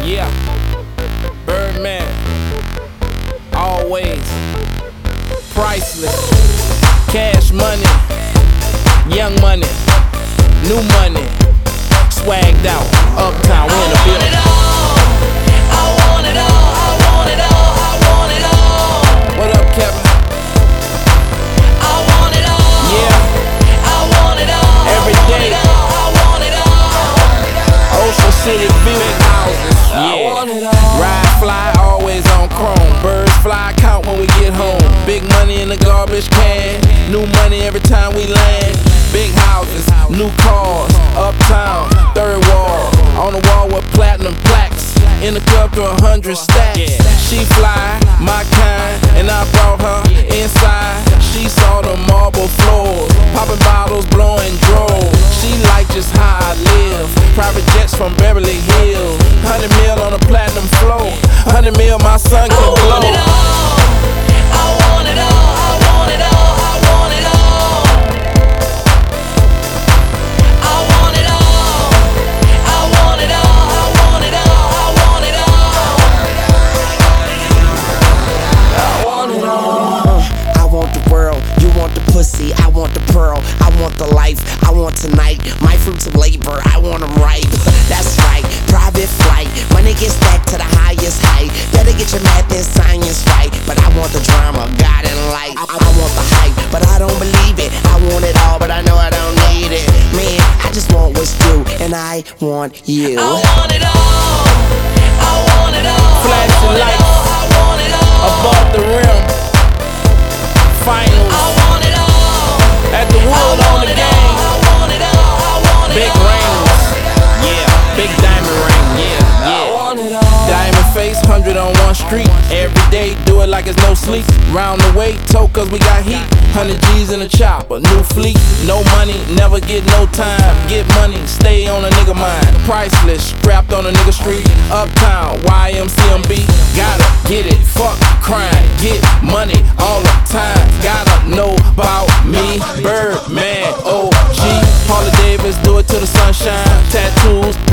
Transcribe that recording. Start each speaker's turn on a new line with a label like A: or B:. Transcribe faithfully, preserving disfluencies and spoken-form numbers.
A: Yeah, Birdman, always priceless. Cash money, young money, new money, swagged out, uptown, we in the building.
B: I want it all, I want it all, I want it all.
A: What up, Kevin?
B: I want it all.
A: Yeah,
B: I want it all.
A: every day.
B: I want it all.
A: Ocean City view, big houses. Yeah, ride fly, always on chrome. Birds fly, count when we get home. Big money in the garbage can, new money every time we land. Big houses, new cars, uptown, third wall. On the wall with platinum plaques, in the club to a hundred stacks. She fly, my kind, and I brought her inside. She saw the marble floors, popping bottles, blowing dros. She like just how I live, private jets from Beverly Hills. Hundred mil on the platinum floor, hundred mil my son can blow.
B: I want it all, I want it all, I want it all. I want it all, I want it all, I want it all, I want it all. I want it all.
C: I want the world, you want the pussy, I want the pearl, I want the life, I want tonight. My fruits of labor, I want them ripe. That's right, private flight, money gets stacked to the highest height. Better get your math and science right. But I want the drama, God and light. I, I want the hype, but I don't believe it. I want it all, but I know I don't need it. Man, I just want what's due, and I want you.
B: I want it all, I want it all.
A: Flashing lights
B: I want it all.
A: above the rim. Finals
B: I want it all.
A: at the wood on the game.
B: I want it all, I want it
A: Big
B: all.
A: rings, yeah, big diamond ring, yeah, yeah. Diamond face, hundred on one street. Every day, do it like it's no sleep. Round the way, tow cause we got heat. Hundred G's in a chopper, new fleet. No money, never get no time. Get money, stay on a nigga mind. Priceless, strapped on a nigga street. Uptown, Y M C M B. Gotta get it, fuck crime. Get money all the time. Gotta know about me. Birdman, O G. Harley Davis, do it till the sunshine. Tattoos,